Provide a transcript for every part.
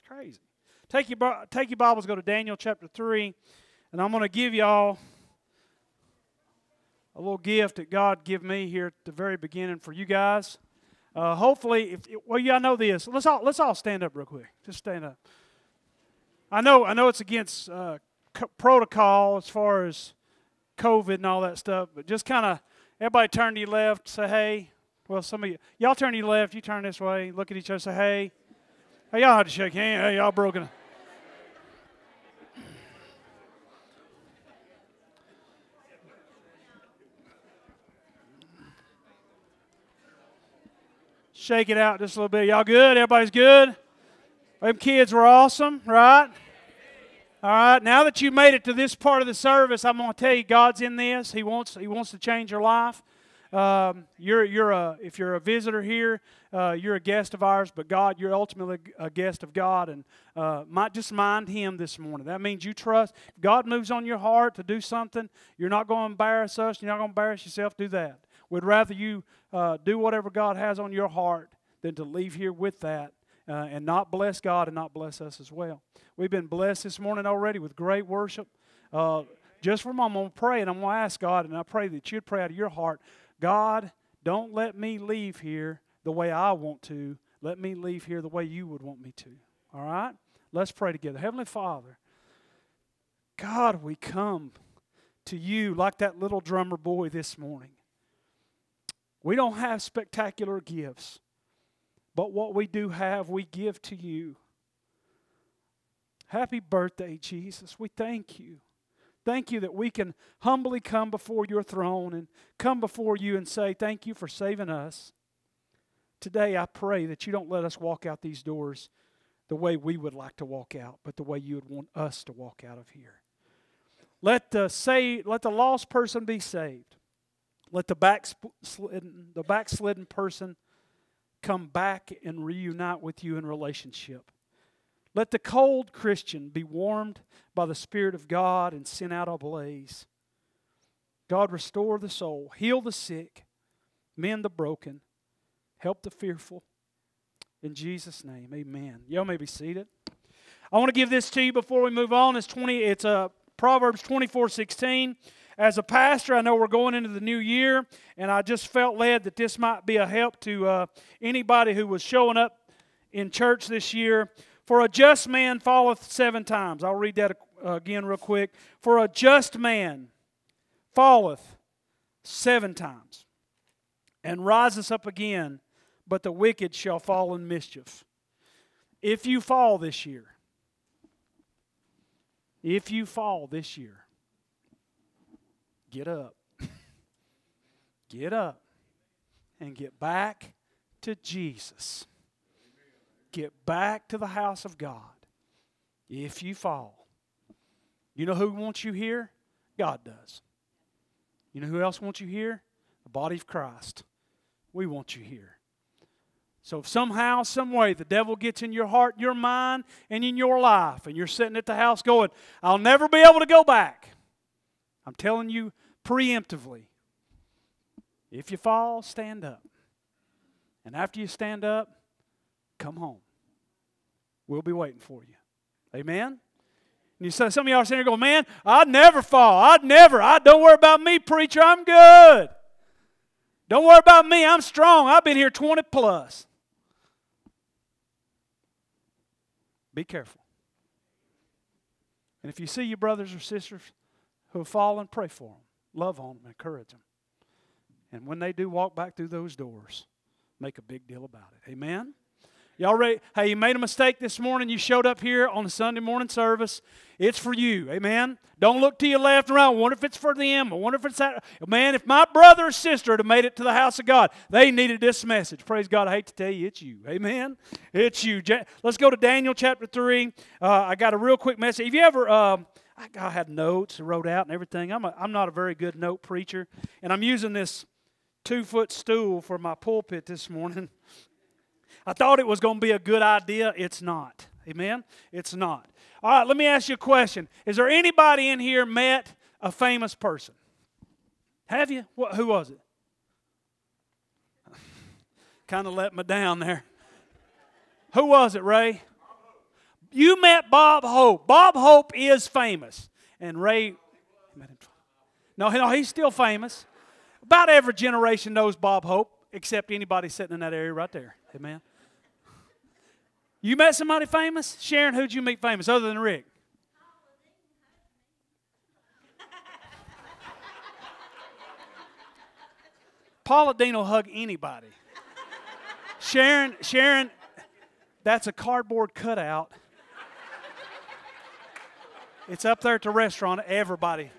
Crazy. Take your Bibles, go to Daniel chapter 3, and I'm going to give y'all a little gift that God gave me here at the very beginning for you guys. Hopefully, y'all know this. Let's all stand up real quick. Just stand up. I know it's against protocol as far as COVID and all that stuff, but just kind of everybody turn to your left, say hey. Well, some of y'all turn to your left, you turn this way, look at each other, say hey. Hey, y'all have to shake hands. Hey, y'all broken. Shake it out just a little bit. Y'all good? Everybody's good? Them kids were awesome, right? All right. Now that you made it to this part of the service, I'm going to tell you God's in this. He wants to change your life. If you're a visitor here, you're a guest of ours, but you're ultimately a guest of God, and might just mind Him this morning. That means you trust. If God moves on your heart to do something, you're not going to embarrass us. You're not going to embarrass yourself. Do that. We'd rather you do whatever God has on your heart than to leave here with that and not bless God and not bless us as well. We've been blessed this morning already with great worship. Just for a moment, I'm going to pray, and I'm going to ask God, and I pray that you'd pray out of your heart, God, don't let me leave here the way I want to. Let me leave here the way you would want me to. All right? Let's pray together. Heavenly Father, God, we come to you like that little drummer boy this morning. We don't have spectacular gifts, but what we do have, we give to you. Happy birthday, Jesus. We thank you. Thank you that we can humbly come before your throne and come before you and say, thank you for saving us. Today I pray that you don't let us walk out these doors the way we would like to walk out, but the way you would want us to walk out of here. Let the lost person be saved. Let the backslidden person come back and reunite with you in relationship. Let the cold Christian be warmed by the Spirit of God and sent out ablaze. God, restore the soul, heal the sick, mend the broken, help the fearful. In Jesus' name, amen. Y'all may be seated. I want to give this to you before we move on. It's Proverbs 24:16. As a pastor, I know we're going into the new year, and I just felt led that this might be a help to anybody who was showing up in church this year. For a just man falleth 7 times. I'll read that again real quick. For a just man falleth 7 times and riseth up again, but the wicked shall fall in mischief. If you fall this year, get up. Get up and get back to Jesus. Get back to the house of God. If you fall. You know who wants you here? God does. You know who else wants you here? The body of Christ. We want you here. So if somehow, some way, the devil gets in your heart, your mind, and in your life, and you're sitting at the house going, I'll never be able to go back. I'm telling you preemptively, if you fall, stand up. And after you stand up, come home. We'll be waiting for you. Amen? And you say, some of y'all are sitting here going, man, I'd never fall. Don't worry about me, preacher. I'm good. Don't worry about me. I'm strong. I've been here 20 plus. Be careful. And if you see your brothers or sisters who have fallen, pray for them. Love on them. Encourage them. And when they do walk back through those doors, make a big deal about it. Amen? Y'all ready? Hey, you made a mistake this morning. You showed up here on the Sunday morning service. It's for you. Amen? Don't look to your left and right. I wonder if it's for them. I wonder if it's that. Man, if my brother or sister had made it to the house of God, they needed this message. Praise God. I hate to tell you, it's you. Amen? It's you. Let's go to Daniel chapter 3. I got a real quick message. If you ever... I had notes wrote out and everything. I'm not a very good note preacher. And I'm using this 2-foot stool for my pulpit this morning. I thought it was going to be a good idea. It's not. Amen? It's not. All right, let me ask you a question. Is there anybody in here met a famous person? Have you? Who was it? Kind of let me down there. Who was it, Ray? You met Bob Hope. Bob Hope is famous. And Ray, no, he's still famous. About every generation knows Bob Hope, except anybody sitting in that area right there. Amen. You met somebody famous? Sharon, who'd you meet famous other than Rick? Paula Dean will hug anybody. Sharon, that's a cardboard cutout. It's up there at the restaurant. Everybody.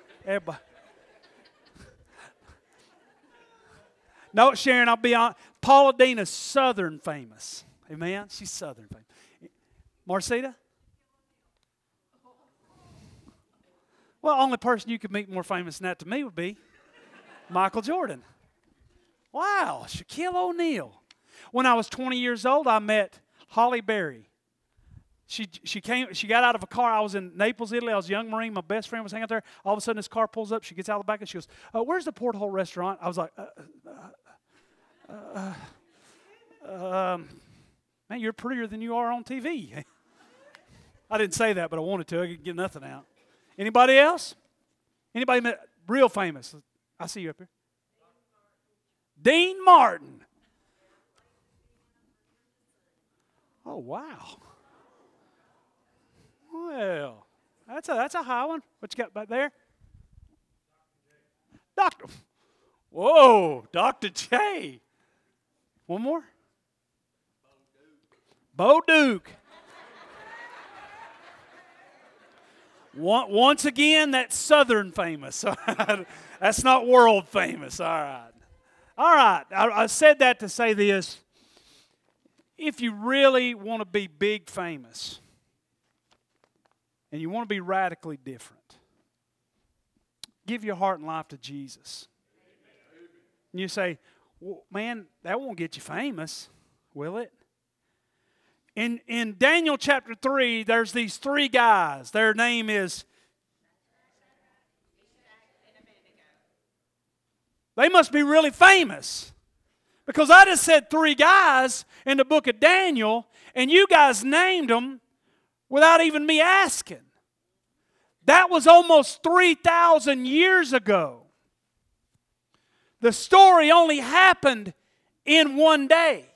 No, Sharon, I'll be honest. Paula Dean is Southern famous. Amen? She's Southern famous. Marcita? Well, only person you could meet more famous than that to me would be Michael Jordan. Wow, Shaquille O'Neal. When I was 20 years old, I met Holly Berry. She got out of a car. I was in Naples, Italy. I was a young Marine. My best friend was hanging out there. All of a sudden, this car pulls up. She gets out of the back and she goes, "Where's the Porthole restaurant?" I was like, "Man, you're prettier than you are on TV." I didn't say that, but I wanted to. I could get nothing out. Anybody else? Anybody met real famous? I see you up here. Dean Martin. Oh, wow. Well, that's a high one. What you got back there? Dr. Whoa, Dr. J. One more? Bo Duke. Once again, that's Southern famous. That's not world famous. All right. All right. I said that to say this. If you really want to be big famous and you want to be radically different, give your heart and life to Jesus. And you say, well, man, that won't get you famous, will it? In Daniel chapter 3, there's these three guys. Their name is... They must be really famous. Because I just said three guys in the book of Daniel, and you guys named them without even me asking. That was almost 3,000 years ago. The story only happened in one day,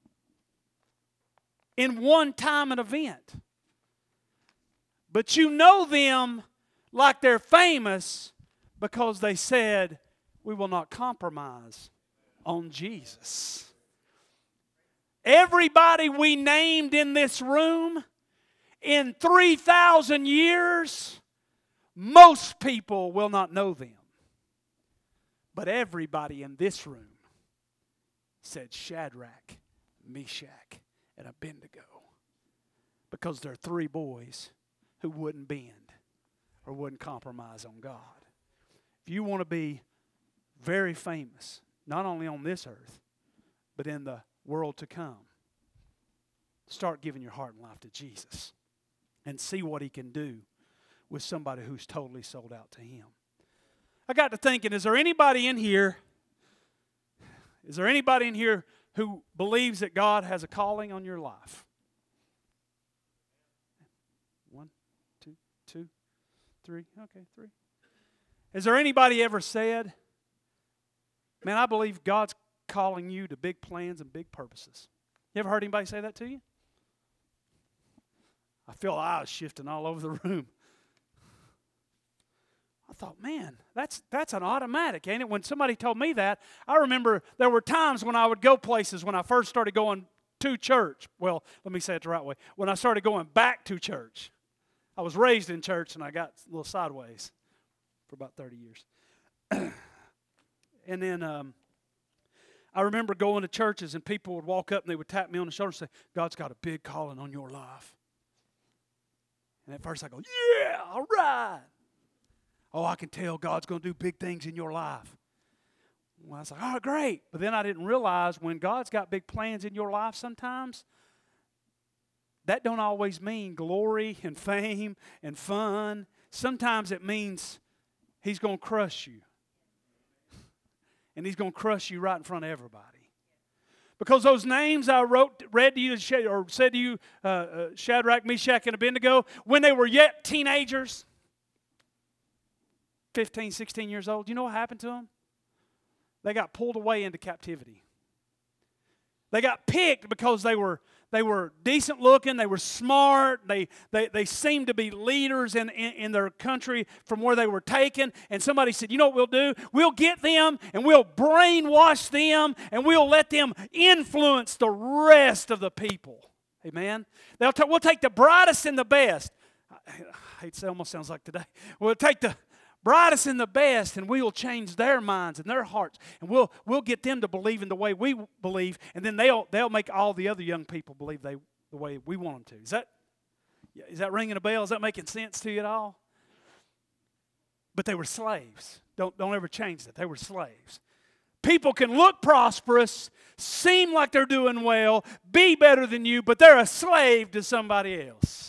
in one time and event. But you know them like they're famous because they said, "We will not compromise on Jesus." Everybody we named in this room, in 3,000 years, most people will not know them. But everybody in this room said Shadrach, Meshach, and Abednego. Because they're three boys who wouldn't bend or wouldn't compromise on God. If you want to be very famous, not only on this earth, but in the world to come, start giving your heart and life to Jesus and see what He can do with somebody who's totally sold out to Him. I got to thinking, is there anybody in here who believes that God has a calling on your life? 1, 2, 2, 3. Okay, 3. Has there anybody ever said, "Man, I believe God's calling you to big plans and big purposes"? You ever heard anybody say that to you? I feel eyes shifting all over the room. I thought, man, that's an automatic, ain't it? When somebody told me that, I remember there were times when I would go places when I first started going to church. Well, let me say it the right way. When I started going back to church. I was raised in church and I got a little sideways for about 30 years. And then I remember going to churches and people would walk up and they would tap me on the shoulder and say, "God's got a big calling on your life." And at first I go, "Yeah, all right. Oh, I can tell God's going to do big things in your life." Well, I was like, "Oh, great." But then I didn't realize when God's got big plans in your life sometimes, that don't always mean glory and fame and fun. Sometimes it means He's going to crush you. And He's going to crush you right in front of everybody. Because those names I read to you, or said to you, Shadrach, Meshach, and Abednego, when they were yet teenagers, 15, 16 years old, you know what happened to them? They got pulled away into captivity. They got picked because they were decent looking, they were smart, they seemed to be leaders in their country from where they were taken. And somebody said, you know what we'll do? We'll get them and we'll brainwash them and we'll let them influence the rest of the people. Amen? We'll take the brightest and the best. I hate to say, it almost sounds like today. We'll take the brightest and the best, and we will change their minds and their hearts, and we'll get them to believe in the way we believe, and then they'll make all the other young people believe the way we want them to. Is that ringing a bell? Is that making sense to you at all? But they were slaves. Don't ever change that. They were slaves. People can look prosperous, seem like they're doing well, be better than you, but they're a slave to somebody else.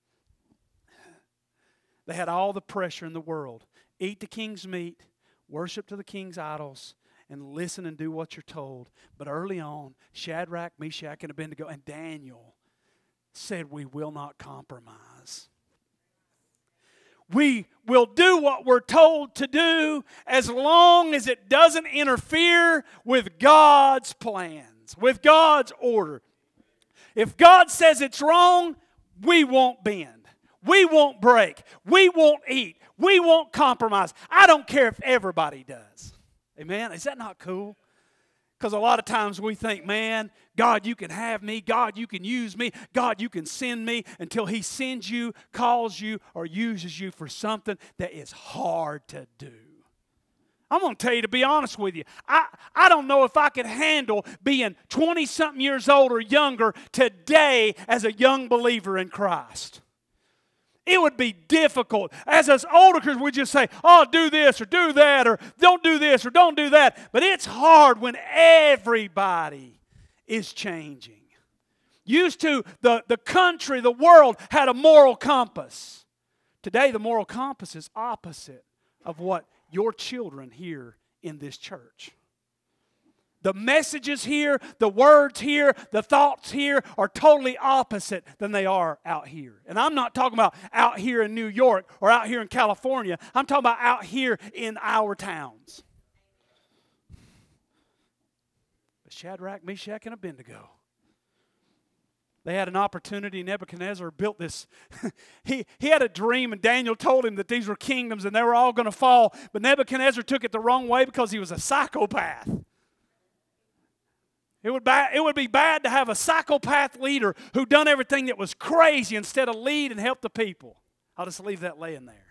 They had all the pressure in the world. Eat the king's meat, worship to the king's idols, and listen and do what you're told. But early on, Shadrach, Meshach, and Abednego, and Daniel said, we will not compromise. We will do what we're told to do as long as it doesn't interfere with God's plans, with God's order. If God says it's wrong, we won't bend. We won't break. We won't eat. We won't compromise. I don't care if everybody does. Amen? Is that not cool? Because a lot of times we think, man, God, you can have me. God, you can use me. God, you can send me, until He sends you, calls you, or uses you for something that is hard to do. I'm going to tell you, to be honest with you, I don't know if I could handle being 20-something years old or younger today as a young believer in Christ. It would be difficult. As us older Christians, we just say, oh, do this or do that, or don't do this or don't do that. But it's hard when everybody is changing. Used to, the country, the world had a moral compass. Today, the moral compass is opposite of what your children hear in this church. The messages here, the words here, the thoughts here are totally opposite than they are out here. And I'm not talking about out here in New York or out here in California. I'm talking about out here in our towns. But Shadrach, Meshach, and Abednego, they had an opportunity. Nebuchadnezzar built this. He had a dream, and Daniel told him that these were kingdoms and they were all going to fall. But Nebuchadnezzar took it the wrong way because he was a psychopath. It would be bad to have a psychopath leader who done everything that was crazy instead of lead and help the people. I'll just leave that laying there.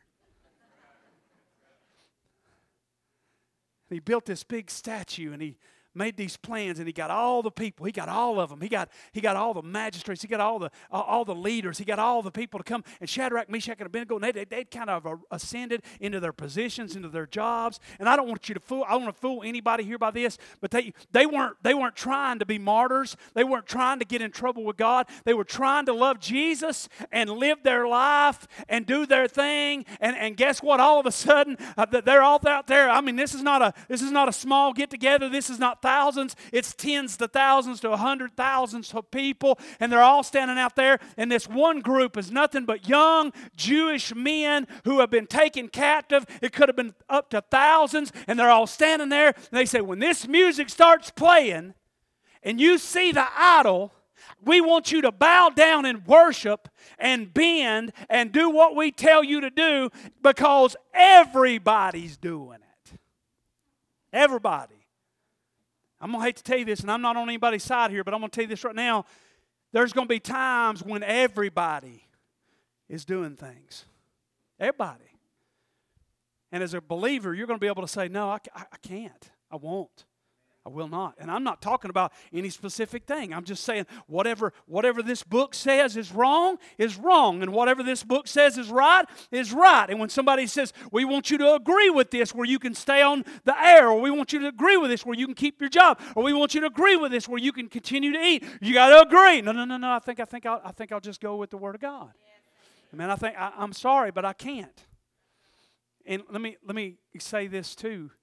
He built this big statue, and he made these plans, and he got all the people. He got all of them. He got all the magistrates. He got all the leaders. He got all the people to come. And Shadrach, Meshach, and Abednego, they'd kind of ascended into their positions, into their jobs. And I don't want you to fool. I don't want to fool anybody here by this, but they weren't trying to be martyrs. They weren't trying to get in trouble with God. They were trying to love Jesus and live their life and do their thing. And guess what? All of a sudden, they're all out there. I mean, this is not a small get together. This is not thousands, it's tens to thousands to 100,000s of people, and they're all standing out there, and this one group is nothing but young Jewish men who have been taken captive. It could have been up to thousands, and they're all standing there, and they say, when this music starts playing and you see the idol, we want you to bow down and worship and bend and do what we tell you to do, because everybody's doing it. Everybody. I'm going to hate to tell you this, and I'm not on anybody's side here, but I'm going to tell you this right now. There's going to be times when everybody is doing things. Everybody. And as a believer, you're going to be able to say, no, I can't. I won't. I will not. And I'm not talking about any specific thing. I'm just saying whatever this book says is wrong, and whatever this book says is right. And when somebody says, we want you to agree with this where you can stay on the air, or we want you to agree with this where you can keep your job, or we want you to agree with this where you can continue to eat, you got to agree. No. I think I'll just go with the Word of God. I mean, I'm sorry, but I can't. And let me say this too.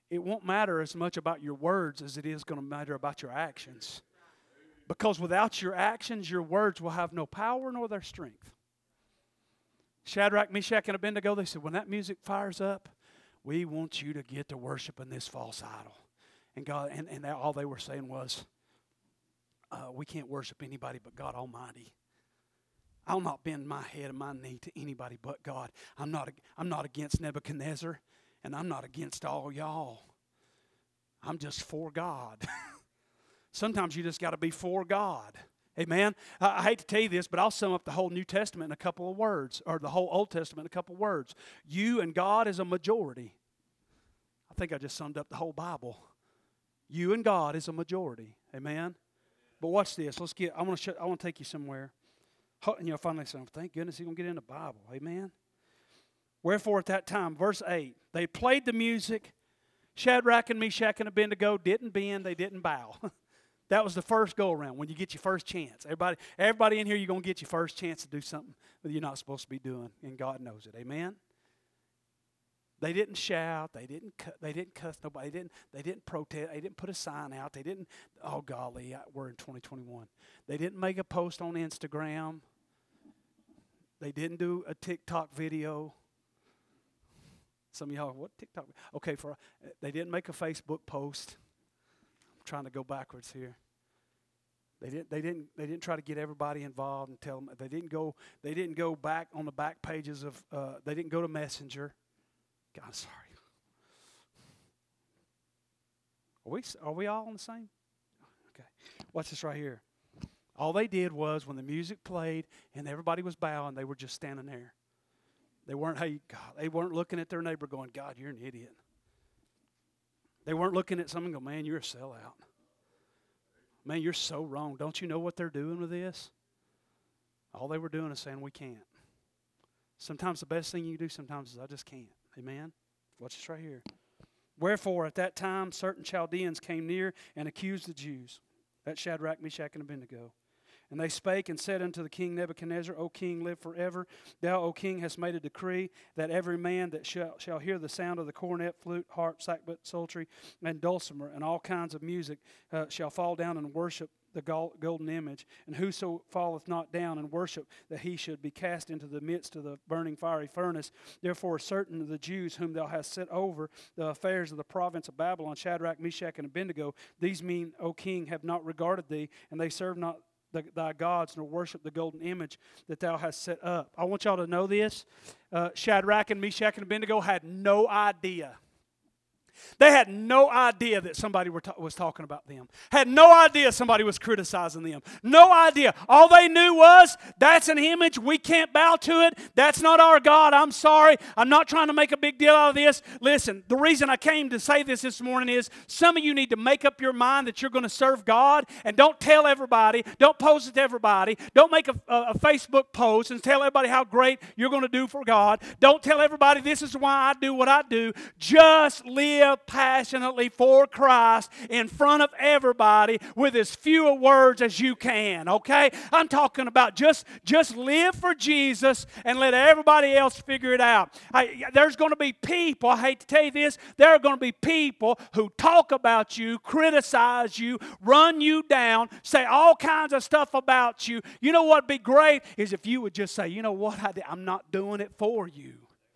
it won't matter as much about your words as it is going to matter about your actions. Because without your actions, your words will have no power nor their strength. Shadrach, Meshach, and Abednego, they said, when that music fires up, we want you to get to worshiping this false idol. And God, and all they were saying was, we can't worship anybody but God Almighty. I'll not bend my head and my knee to anybody but God. I'm not against Nebuchadnezzar, and I'm not against all y'all. I'm just for God. Sometimes you just got to be for God. Amen. I hate to tell you this, but I'll sum up the whole New Testament in a couple of words, or the whole Old Testament in a couple of words. You and God is a majority. I think I just summed up the whole Bible. You and God is a majority. Amen. But watch this. I want to take you somewhere. And you'll finally say, thank goodness he's going to get in the Bible. Amen. Wherefore at that time, verse 8, they played the music. Shadrach and Meshach and Abednego didn't bend, they didn't bow. That was the first go around, when you get your first chance. Everybody in here, you're going to get your first chance to do something that you're not supposed to be doing, and God knows it. Amen. They didn't shout. They didn't cuss nobody. They didn't protest. They didn't put a sign out. They didn't. Oh golly, we're in 2021. They didn't make a post on Instagram. They didn't do a TikTok video. Some of y'all, what TikTok? Okay, they didn't make a Facebook post. I'm trying to go backwards here. They didn't try to get everybody involved and tell them. They didn't go back on the back pages of. They didn't go to Messenger. God, sorry. Are we all on the same? Okay. Watch this right here. All they did was when the music played and everybody was bowing, they were just standing there. They weren't looking at their neighbor going, God, you're an idiot. They weren't looking at someone and going, man, you're a sellout. Man, you're so wrong. Don't you know what they're doing with this? All they were doing is saying, we can't. Sometimes the best thing you can do sometimes is I just can't. Amen? Watch this right here. Wherefore, at that time, certain Chaldeans came near and accused the Jews. That's Shadrach, Meshach, and Abednego. And they spake and said unto the king Nebuchadnezzar, O king, live forever. Thou, O king, hast made a decree that every man that shall hear the sound of the cornet, flute, harp, sackbut, psaltery, and dulcimer, and all kinds of music, shall fall down and worship the golden image, and whoso falleth not down and worship, that he should be cast into the midst of the burning fiery furnace. Therefore certain of the Jews whom thou hast set over the affairs of the province of Babylon, Shadrach, Meshach, and Abednego, these men, O king, have not regarded thee, and they serve not thy gods, nor worship the golden image that thou hast set up. I want y'all to know this. Shadrach and Meshach and Abednego had no idea. They had no idea that somebody was talking about them. Had no idea somebody was criticizing them. No idea. All they knew was, that's an image. We can't bow to it. That's not our God. I'm sorry. I'm not trying to make a big deal out of this. Listen, the reason I came to say this morning is some of you need to make up your mind that you're going to serve God, and don't tell everybody. Don't post it to everybody. Don't make a Facebook post and tell everybody how great you're going to do for God. Don't tell everybody this is why I do what I do. Just live passionately for Christ in front of everybody with as few words as you can, okay? I'm talking about just live for Jesus and let everybody else figure it out. There's going to be people, I hate to tell you this, there are going to be people who talk about you, criticize you, run you down, say all kinds of stuff about you. You know what would be great is if you would just say, you know what, I'm not doing it for you.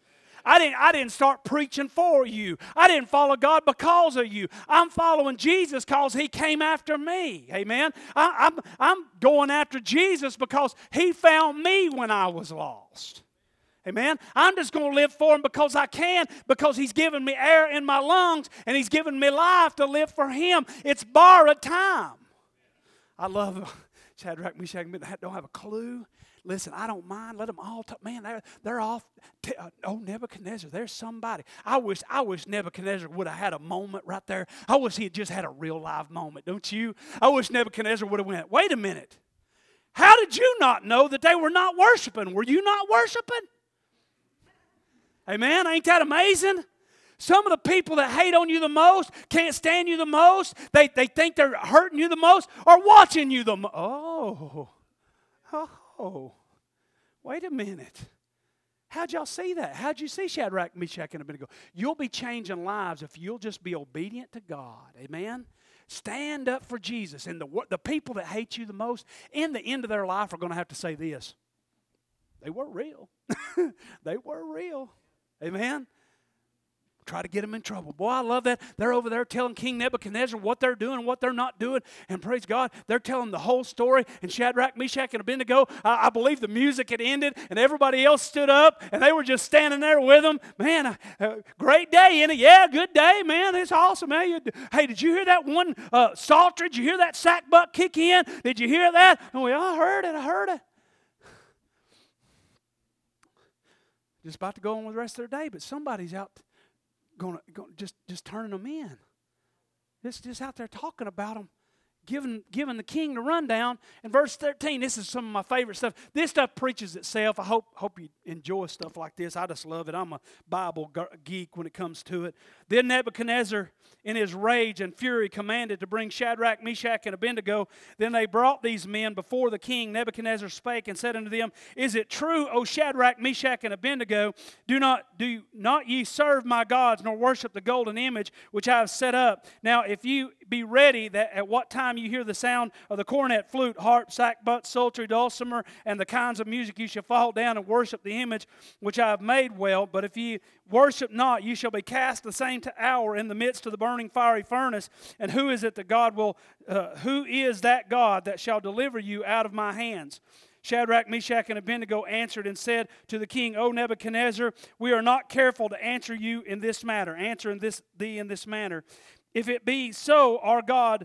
I didn't start preaching for you. I didn't follow God because of you. I'm following Jesus because He came after me. Amen. I'm going after Jesus because He found me when I was lost. Amen. I'm just going to live for Him because I can, because He's given me air in my lungs and He's given me life to live for Him. It's borrowed time. I love Shadrach, Meshach, and Abednego. Don't have a clue. Listen, I don't mind. Let them all talk. Man, they're off. Nebuchadnezzar, there's somebody. I wish Nebuchadnezzar would have had a moment right there. I wish he had just had a real live moment, don't you? I wish Nebuchadnezzar would have went, wait a minute. How did you not know that they were not worshiping? Were you not worshiping? Amen? Ain't that amazing? Some of the people that hate on you the most, can't stand you the most, they think they're hurting you the most, are watching you the most. Oh, wait a minute. How'd y'all see that? How'd you see Shadrach, Meshach, and Abednego? You'll be changing lives if you'll just be obedient to God. Amen? Stand up for Jesus. And the people that hate you the most, in the end of their life, are going to have to say this. They were real. They were real. Amen? Try to get them in trouble. Boy, I love that. They're over there telling King Nebuchadnezzar what they're doing, what they're not doing. And praise God, they're telling the whole story. And Shadrach, Meshach, and Abednego, I believe the music had ended and everybody else stood up and they were just standing there with them. Man, great day, isn't it? Yeah, good day, man. It's awesome. Hey, did you hear that one psalter? Did you hear that sackbut kick in? Did you hear that? Oh, yeah, I heard it. Just about to go on with the rest of their day, but somebody's out going just turning them in. Just out there talking about them, giving the king the rundown. In verse 13, this is some of my favorite stuff. This stuff preaches itself. I hope you enjoy stuff like this. I just love it. I'm a Bible geek when it comes to it. Then Nebuchadnezzar, in his rage and fury, commanded to bring Shadrach, Meshach, and Abednego. Then they brought these men before the king. Nebuchadnezzar spake and said unto them, Is it true, O Shadrach, Meshach, and Abednego, do not ye serve my gods, nor worship the golden image which I have set up? Now, if you be ready, that at what time you hear the sound of the cornet, flute, harp, sackbut, psaltery, dulcimer, and the kinds of music, you shall fall down and worship the image which I have made well. But if ye worship not, you shall be cast the same hour in the midst of the burning fiery furnace. And who is it that God will? Who is that God that shall deliver you out of my hands? Shadrach, Meshach, and Abednego answered and said to the king, O Nebuchadnezzar, we are not careful to answer you in this matter. Answer thee in this manner. If it be so, our God,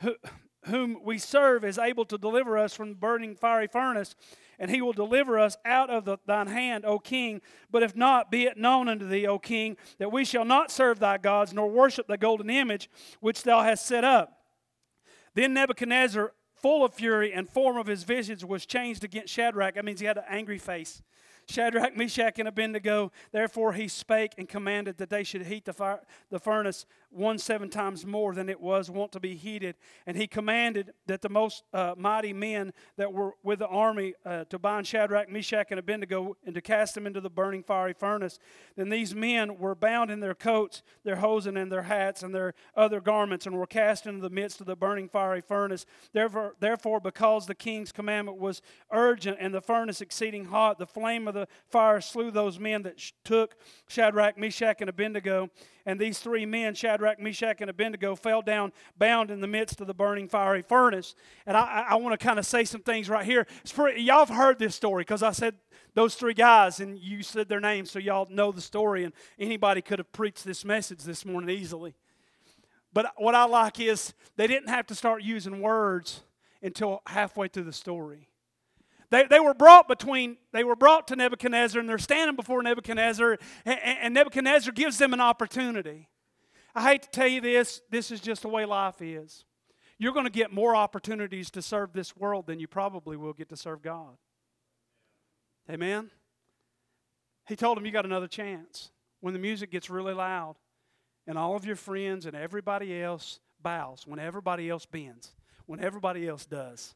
whom we serve, is able to deliver us from the burning fiery furnace, and he will deliver us out of thine hand, O king. But if not, be it known unto thee, O king, that we shall not serve thy gods, nor worship the golden image which thou hast set up. Then Nebuchadnezzar, full of fury, and form of his visage was changed against Shadrach. That means he had an angry face. Shadrach, Meshach, and Abednego, therefore he spake and commanded that they should heat the furnace 7 times more than it was wont to be heated. And he commanded that the most mighty men that were with the army to bind Shadrach, Meshach, and Abednego and to cast them into the burning fiery furnace. Then these men were bound in their coats, their hosen, and their hats, and their other garments, and were cast into the midst of the burning fiery furnace. Therefore, because the king's commandment was urgent and the furnace exceeding hot, the flame of the fire slew those men that took Shadrach, Meshach, and Abednego. And these 3 men, Shadrach, Meshach, and Abednego, fell down bound in the midst of the burning fiery furnace. And I want to kind of say some things right here. Y'all have heard this story because I said those 3 guys and you said their names, so y'all know the story. And anybody could have preached this message this morning easily. But what I like is they didn't have to start using words until halfway through the story. They were brought to Nebuchadnezzar, and they're standing before Nebuchadnezzar, and Nebuchadnezzar gives them an opportunity. I hate to tell you this is just the way life is. You're going to get more opportunities to serve this world than you probably will get to serve God. Amen? He told him, you got another chance. When the music gets really loud, and all of your friends and everybody else bows, when everybody else bends, when everybody else does,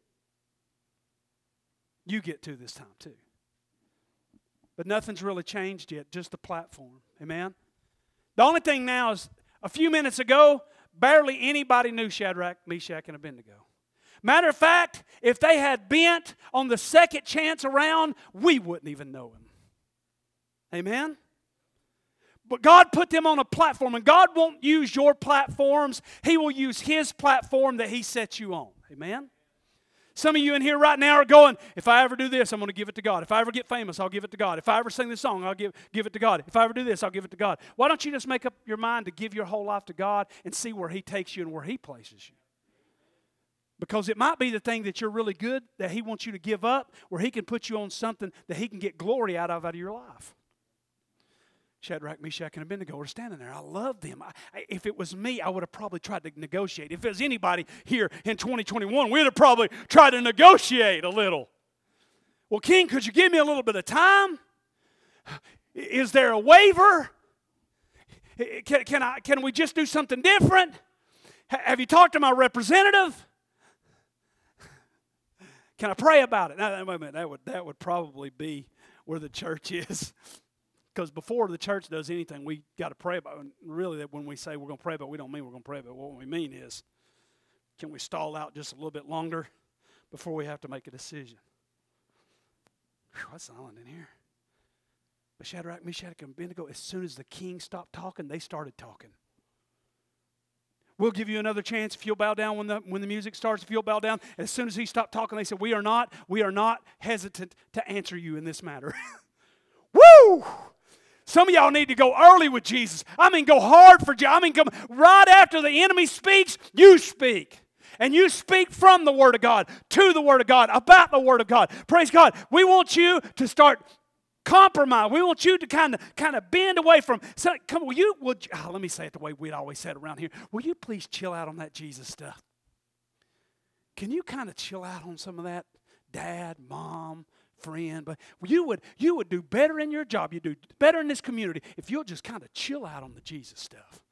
you get to this time too. But nothing's really changed yet, just the platform. Amen? The only thing now is, a few minutes ago, barely anybody knew Shadrach, Meshach, and Abednego. Matter of fact, if they had bent on the second chance around, we wouldn't even know him. Amen? But God put them on a platform, and God won't use your platforms. He will use His platform that He sets you on. Amen? Some of you in here right now are going, if I ever do this, I'm going to give it to God. If I ever get famous, I'll give it to God. If I ever sing this song, I'll give it to God. If I ever do this, I'll give it to God. Why don't you just make up your mind to give your whole life to God and see where He takes you and where He places you? Because it might be the thing that you're really good that He wants you to give up, where He can put you on something that He can get glory out of your life. Shadrach, Meshach, and Abednego were standing there. I love them. If it was me, I would have probably tried to negotiate. If it was anybody here in 2021, we'd have probably tried to negotiate a little. Well, King, could you give me a little bit of time? Is there a waiver? Can we just do something different? Have you talked to my representative? Can I pray about it? Now, wait a minute. That would probably be where the church is. Because before the church does anything, we got to pray about it. And really, that when we say we're going to pray about it, we don't mean we're going to pray about it. What we mean is, can we stall out just a little bit longer before we have to make a decision? Whew, that's silent in here. But Shadrach, Meshach, and Abednego, as soon as the king stopped talking, they started talking. We'll give you another chance if you'll bow down when the music starts. If you'll bow down, and as soon as he stopped talking, they said, we are not hesitant to answer you in this matter. Woo! Some of y'all need to go early with Jesus. I mean, go hard for Jesus. I mean, come right after the enemy speaks, you speak. And you speak from the Word of God, to the Word of God, about the Word of God. Praise God. We want you to start compromise. We want you to kind of bend away from. So, let me say it the way we'd always said around here. Will you please chill out on that Jesus stuff? Can you kind of chill out on some of that, dad, mom, friend? But you would do better in your job. You do better in this community if you'll just kind of chill out on the Jesus stuff.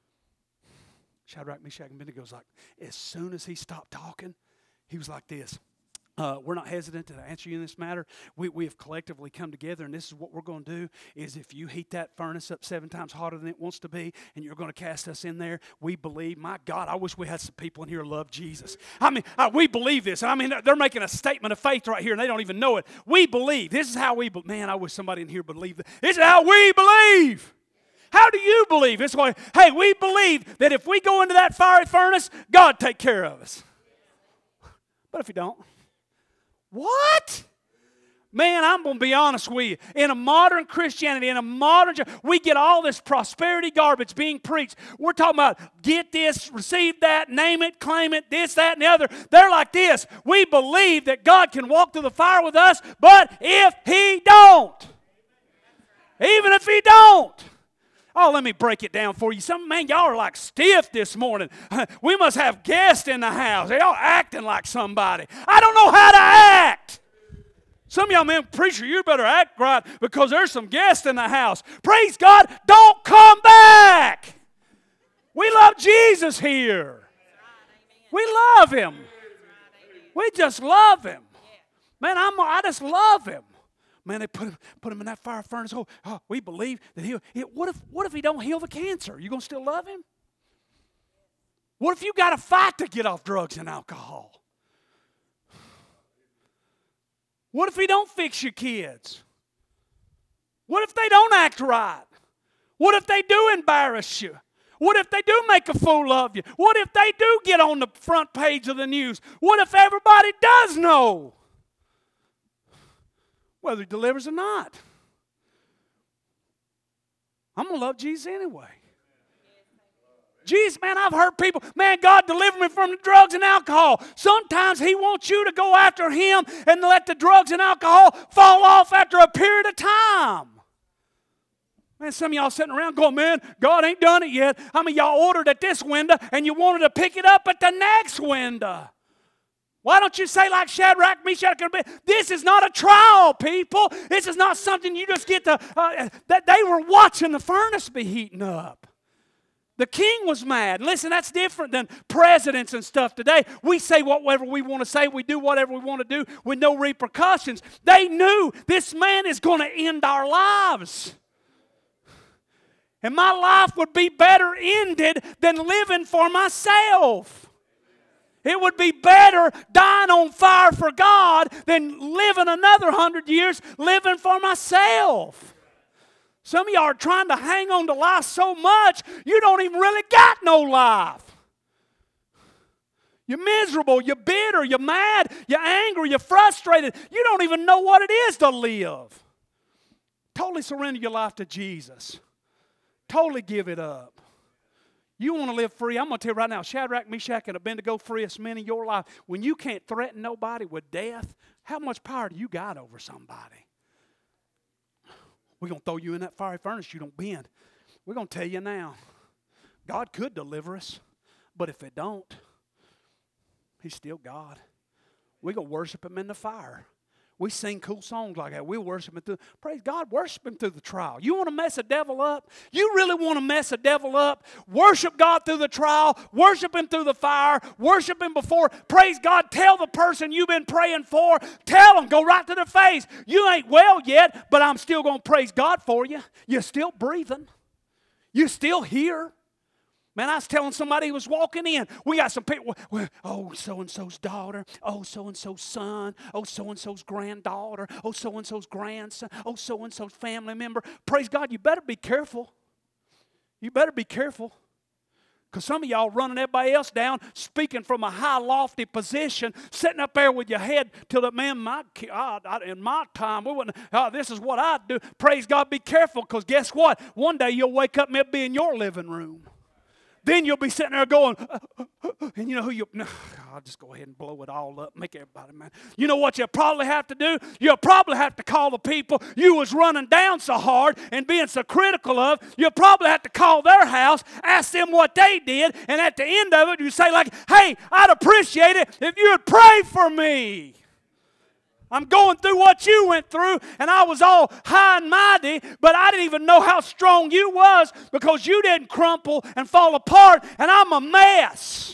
Shadrach, Meshach, and Abednego's like, as soon as he stopped talking, he was like this. We're not hesitant to answer you in this matter. We have collectively come together, and this is what we're going to do, is if you heat that furnace up 7 times hotter than it wants to be, and you're going to cast us in there, we believe. My God, I wish we had some people in here who love Jesus. I mean, we believe this. I mean, they're making a statement of faith right here, and they don't even know it. We believe. This is how we believe. Man, I wish somebody in here believed that. This is how we believe. How do you believe? It's like, hey, we believe that if we go into that fiery furnace, God take care of us. But if you don't, what? Man, I'm going to be honest with you. In a modern Christianity, in a modern church, we get all this prosperity garbage being preached. We're talking about get this, receive that, name it, claim it, this, that, and the other. They're like this. We believe that God can walk through the fire with us, but if He don't, even if He don't. Oh, let me break it down for you. Man, y'all are like stiff this morning. We must have guests in the house. They all acting like somebody. I don't know how to act. Some of y'all, man, preacher, you better act right because there's some guests in the house. Praise God, don't come back. We love Jesus here. We love Him. We just love Him. Man, I just love Him. Man, they put him in that fire furnace. Oh, we believe that he'll. What if he don't heal the cancer? You gonna still love him? What if you got to fight to get off drugs and alcohol? What if he don't fix your kids? What if they don't act right? What if they do embarrass you? What if they do make a fool of you? What if they do get on the front page of the news? What if everybody does know? Whether He delivers or not. I'm going to love Jesus anyway. Jesus, man, I've heard people, man, God delivered me from the drugs and alcohol. Sometimes He wants you to go after Him and let the drugs and alcohol fall off after a period of time. Man, some of y'all sitting around going, man, God ain't done it yet. I mean, y'all ordered at this window and you wanted to pick it up at the next window. Why don't you say like Shadrach, Meshach, and Abednego? This is not a trial, people. This is not something you just get to, that they were watching the furnace be heating up. The king was mad. Listen, that's different than presidents and stuff today. We say whatever we want to say. We do whatever we want to do with no repercussions. They knew this man is going to end our lives. And my life would be better ended than living for myself. It would be better dying on fire for God than living another 100 years living for myself. Some of y'all are trying to hang on to life so much, you don't even really got no life. You're miserable, you're bitter, you're mad, you're angry, you're frustrated. You don't even know what it is to live. Totally surrender your life to Jesus. Totally give it up. You want to live free? I'm going to tell you right now, Shadrach, Meshach, and Abednego, freest men in your life. When you can't threaten nobody with death, how much power do you got over somebody? We're going to throw you in that fiery furnace. You don't bend. We're going to tell you now, God could deliver us, but if it don't, He's still God. We're going to worship Him in the fire. We sing cool songs like that. We worship Him through. Praise God, worship Him through the trial. You want to mess the devil up? You really want to mess the devil up? Worship God through the trial. Worship Him through the fire. Worship Him before. Praise God. Tell the person you've been praying for. Tell them. Go right to their face. You ain't well yet, but I'm still going to praise God for you. You're still breathing. You're still here. Man, I was telling somebody who was walking in. We got some people. Oh, so-and-so's daughter. Oh, so-and-so's son. Oh, so-and-so's granddaughter. Oh, so-and-so's grandson. Oh, so-and-so's family member. Praise God, you better be careful. You better be careful. Because some of y'all running everybody else down, speaking from a high, lofty position, sitting up there with your head till the man, in my time, we wouldn't, this is what I'd do. Praise God, be careful, because guess what? One day you'll wake up and it'll be in your living room. Then you'll be sitting there going, and you know who no, I'll just go ahead and blow it all up, make everybody mad. You know what you'll probably have to do? You'll probably have to call the people you was running down so hard and being so critical of. You'll probably have to call their house, ask them what they did, and at the end of it, you say like, hey, I'd appreciate it if you would pray for me. I'm going through what you went through, and I was all high and mighty, but I didn't even know how strong you was because you didn't crumple and fall apart, and I'm a mess.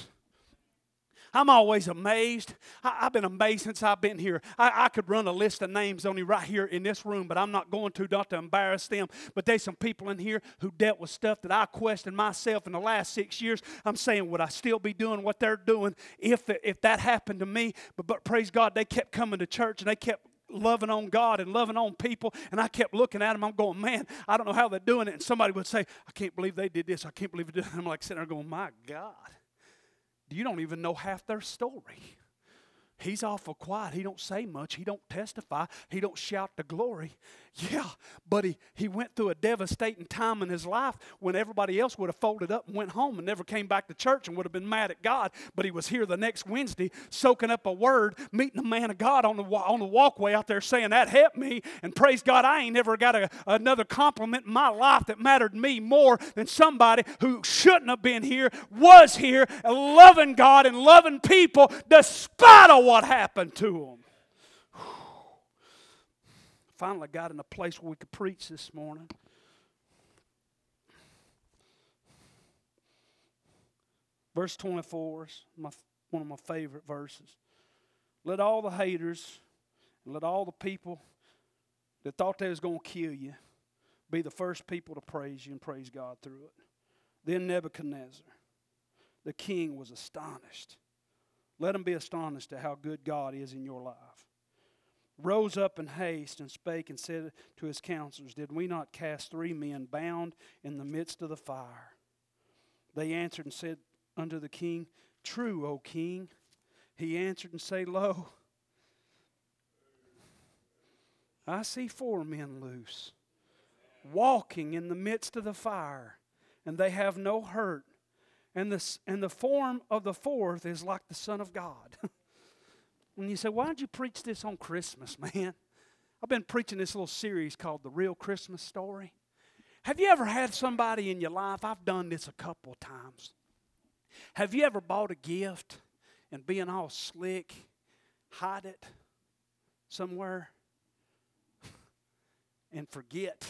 I'm always amazed. I've been amazed since I've been here. I could run a list of names only right here in this room, but I'm not going to, not to embarrass them. But there's some people in here who dealt with stuff that I questioned myself in the last 6 years. I'm saying, would I still be doing what they're doing if that happened to me? But praise God, they kept coming to church and they kept loving on God and loving on people, and I kept looking at them. I'm going, man, I don't know how they're doing it. And somebody would say, I can't believe they did this. I can't believe it. I'm like sitting there going, my God. You don't even know half their story. He's awful quiet. He don't say much. He don't testify. He don't shout the glory. Yeah, but he went through a devastating time in his life when everybody else would have folded up and went home and never came back to church and would have been mad at God. But he was here the next Wednesday soaking up a word, meeting a man of God on the walkway out there saying, that helped me. And praise God, I ain't never got another compliment in my life that mattered to me more than somebody who shouldn't have been here, was here, and loving God and loving people despite of what happened to them. Finally got in a place where we could preach this morning. Verse 24 is one of my favorite verses. Let all the haters and let all the people that thought they was going to kill you be the first people to praise you and praise God through it. Then Nebuchadnezzar, the king, was astonished. Let him be astonished at how good God is in your life. Rose up in haste and spake and said to his counselors, did we not cast 3 men bound in the midst of the fire? They answered and said unto the king, true, O king. He answered and said, lo, I see 4 men loose, walking in the midst of the fire, and they have no hurt. And the form of the 4th is like the Son of God. When you say, why don't you preach this on Christmas, man? I've been preaching this little series called The Real Christmas Story. Have you ever had somebody in your life? I've done this a couple of times. Have you ever bought a gift and being all slick, hide it somewhere and forget?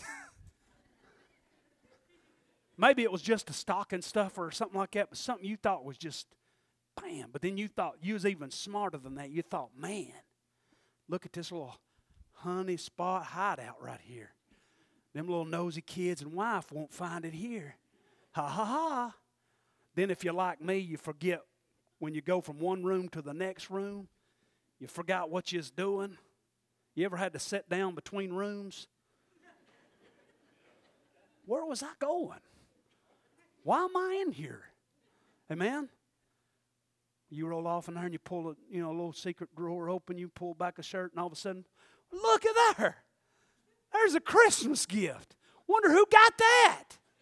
Maybe it was just a stocking stuffer or something like that, but something you thought was just bam. But then you thought you was even smarter than that. You thought, man, look at this little honey spot hideout right here. Them little nosy kids and wife won't find it here. Ha, ha, ha. Then if you're like me, you forget when you go from one room to the next room. You forgot what you was doing. You ever had to sit down between rooms? Where was I going? Why am I in here? Amen? You roll off in there and you pull a little secret drawer open. You pull back a shirt and all of a sudden, look at there. There's a Christmas gift. Wonder who got that?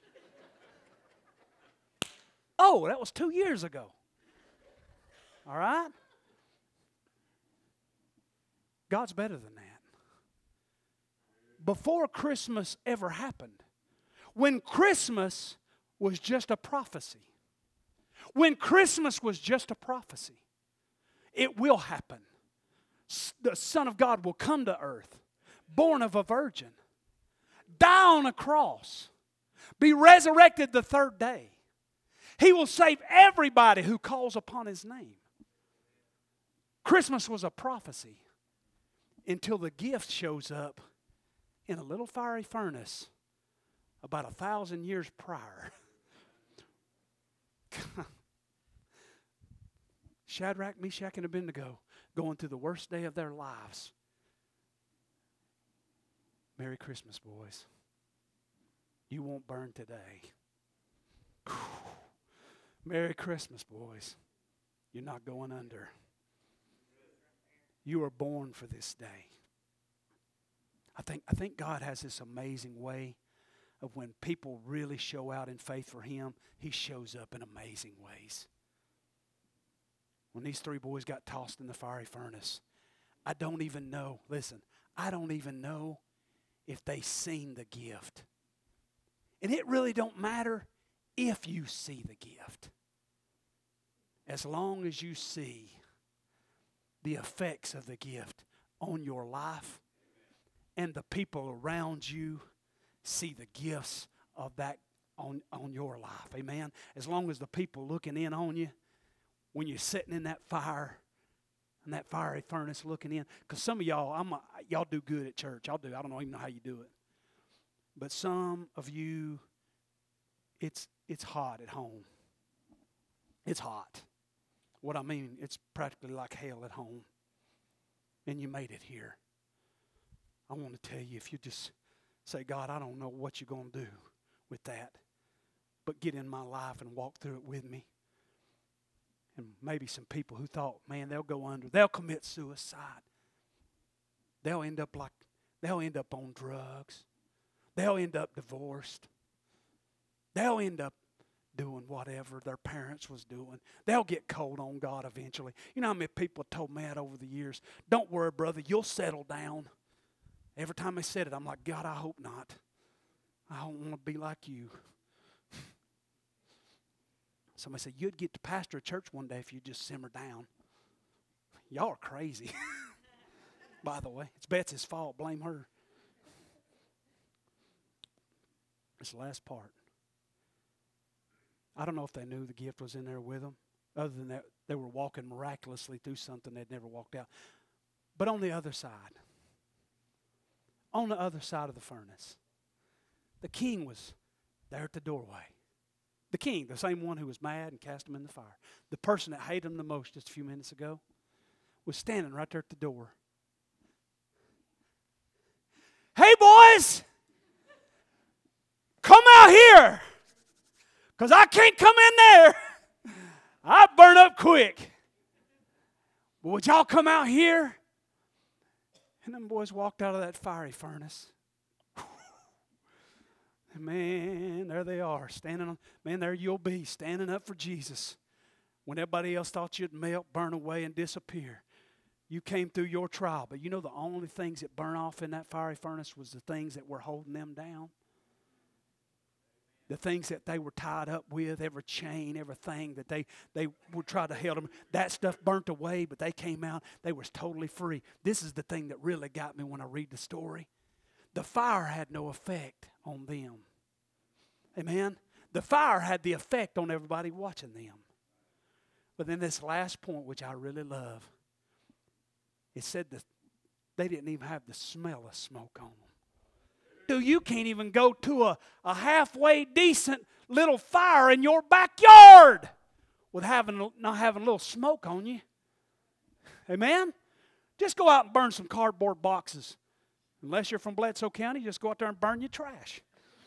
Oh, that was 2 years ago. All right? God's better than that. Before Christmas ever happened, when Christmas was just a prophecy, when Christmas was just a prophecy, it will happen. the Son of God will come to earth, born of a virgin, die on a cross, be resurrected the third day. He will save everybody who calls upon His name. Christmas was a prophecy until the gift shows up in a little fiery furnace about 1,000 years prior. Shadrach, Meshach, and Abednego going through the worst day of their lives. Merry Christmas, boys. You won't burn today. Merry Christmas, boys. You're not going under. You are born for this day. I think God has this amazing way of when people really show out in faith for Him, He shows up in amazing ways. When these 3 boys got tossed in the fiery furnace, I don't even know if they seen the gift. And it really don't matter if you see the gift. As long as you see the effects of the gift on your life and the people around you see the gifts of that on your life. Amen. As long as the people looking in on you when you're sitting in that fire, in that fiery furnace looking in. Because some of y'all, y'all do good at church. I don't even know how you do it. But some of you, it's hot at home. It's hot. What I mean, it's practically like hell at home. And you made it here. I want to tell you, if you just say, God, I don't know what you're going to do with that, but get in my life and walk through it with me. And maybe some people who thought, man, they'll go under, they'll commit suicide. They'll end up on drugs. They'll end up divorced. They'll end up doing whatever their parents was doing. They'll get cold on God eventually. You know how many people have told me that over the years? Don't worry, brother, you'll settle down. Every time they said it, I'm like, God, I hope not. I don't want to be like you. Somebody said, you'd get to pastor a church one day if you just simmer down. Y'all are crazy. By the way, it's Betsy's fault. Blame her. This last part. I don't know if they knew the gift was in there with them. Other than that, they were walking miraculously through something they'd never walked out. But on the other side of the furnace, the king was there at the doorway. The king, the same one who was mad and cast him in the fire. The person that hated him the most just a few minutes ago was standing right there at the door. Hey, boys! Come out here! Because I can't come in there. I burn up quick. But would y'all come out here? And them boys walked out of that fiery furnace. And man, there they are, standing on, man, there you'll be, standing up for Jesus. When everybody else thought you'd melt, burn away, and disappear. You came through your trial. But you know the only things that burn off in that fiery furnace was the things that were holding them down. The things that they were tied up with, every chain, everything that they would try to hold them. That stuff burnt away, but they came out. They were totally free. This is the thing that really got me when I read the story. The fire had no effect on them. Amen? The fire had the effect on everybody watching them. But then this last point, which I really love, it said that they didn't even have the smell of smoke on them. Dude, you can't even go to a halfway decent little fire in your backyard with not having a little smoke on you. Amen? Just go out and burn some cardboard boxes. Unless you're from Bledsoe County, just go out there and burn your trash.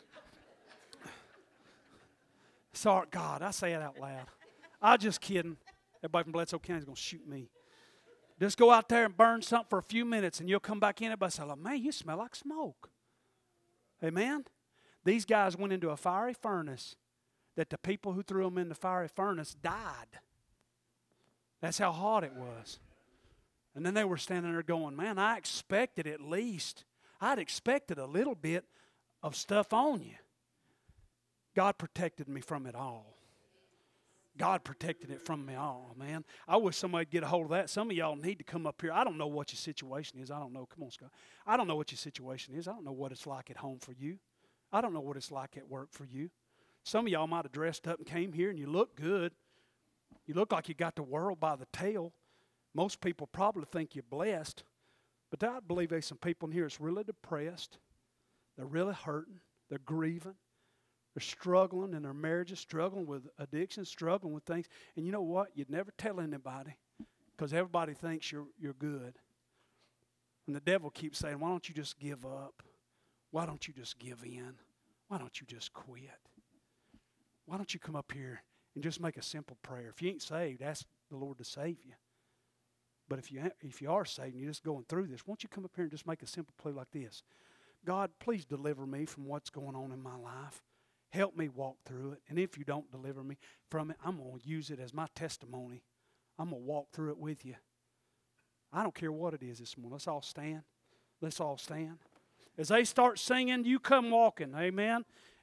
Sorry, God, I say it out loud. I'm just kidding. Everybody from Bledsoe County is going to shoot me. Just go out there and burn something for a few minutes, and you'll come back in. Everybody say, man, you smell like smoke. Amen? These guys went into a fiery furnace that the people who threw them in the fiery furnace died. That's how hot it was. And then they were standing there going, man, I expected at least, I'd expected a little bit of stuff on you. God protected me from it all. God protected it from me. Oh, man. I wish somebody'd get a hold of that. Some of y'all need to come up here. I don't know what your situation is. I don't know. Come on, Scott. I don't know what your situation is. I don't know what it's like at home for you. I don't know what it's like at work for you. Some of y'all might have dressed up and came here and you look good. You look like you got the world by the tail. Most people probably think you're blessed. But I believe there's some people in here that's really depressed. They're really hurting. They're grieving. They're struggling in their marriages, struggling with addiction, struggling with things. And you know what? You'd never tell anybody because everybody thinks you're good. And the devil keeps saying, why don't you just give up? Why don't you just give in? Why don't you just quit? Why don't you come up here and just make a simple prayer? If you ain't saved, ask the Lord to save you. But if you are saved and you're just going through this, won't you come up here and just make a simple plea like this? God, please deliver me from what's going on in my life. Help me walk through it. And if you don't deliver me from it, I'm going to use it as my testimony. I'm going to walk through it with you. I don't care what it is this morning. Let's all stand. Let's all stand. As they start singing, you come walking. Amen.